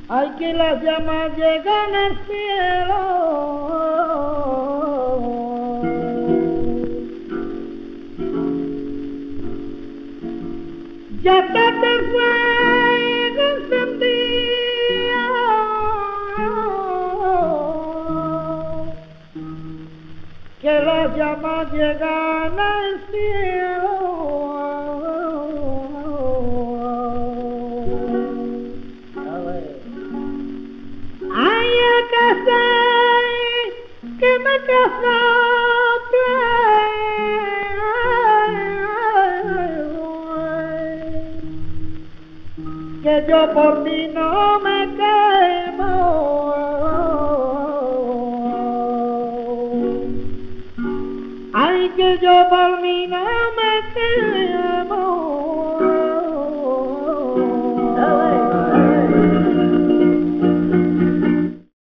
Ay, que las llamas llegan al cielo. Ya tarde fuego encendía, que las llamas llegan al cielo. Ay, a casa, que me casa que yo por ti no me quemo.